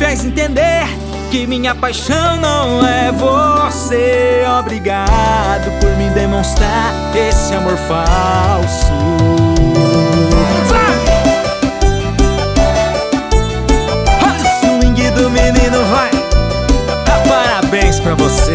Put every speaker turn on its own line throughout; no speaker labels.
fez entender que minha paixão não é você. Obrigado por me demonstrar esse amor falso. Olha o swing do menino, vai! Parabéns pra você.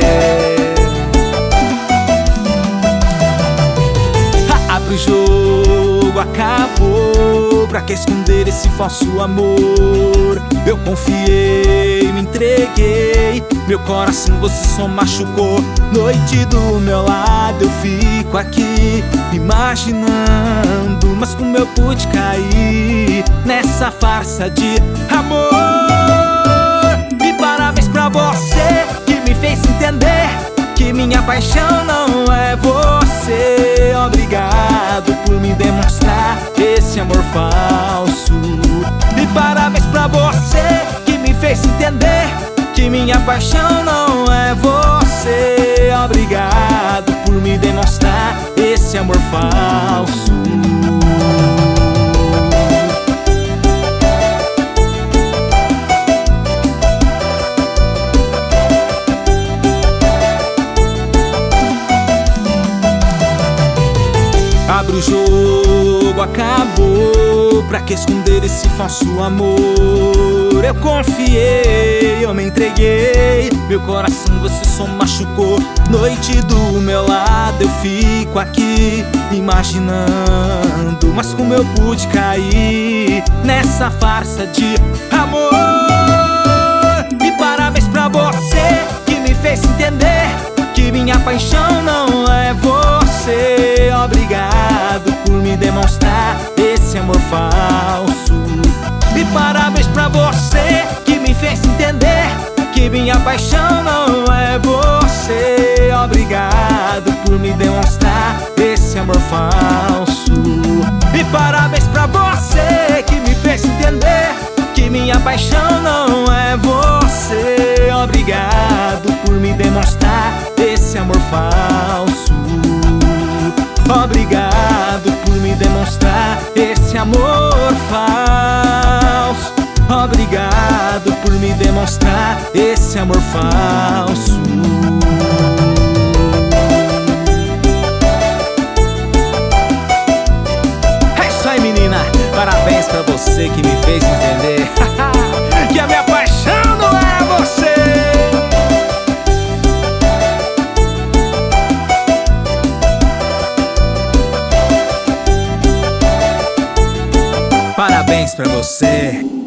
Abre o jogo, acabou. Pra que esconder esse falso amor? Eu confiei, me entreguei. Meu coração você só machucou. Noite do meu lado eu fico aqui imaginando, mas como eu pude cair nessa farsa de amor? E parabéns pra você que me fez entender que minha paixão não é você. Obrigado por me demonstrar esse amor falso. E parabéns pra você que me fez entender que minha paixão não é você. Obrigado por me demonstrar esse amor falso. Abre o jogo, acabou. Pra que esconder esse falso amor? Eu confiei, eu me entreguei. Meu coração você só machucou. Noite do meu lado eu fico aqui imaginando, mas como eu pude cair nessa farsa de amor? E parabéns pra você que me fez entender que minha paixão não é você. Obrigado por me demonstrar esse amor falso. E parabéns pra você que me fez entender que minha paixão não é você. Obrigado por me demonstrar esse amor falso. E parabéns pra você que me fez entender que minha paixão não é você. Obrigado por me demonstrar esse amor falso. Obrigado por me demonstrar esse amor falso. Obrigado por me demonstrar esse amor falso. É isso aí, menina. Parabéns pra você que me fez entender que a minha paixão não é você. Parabéns pra você.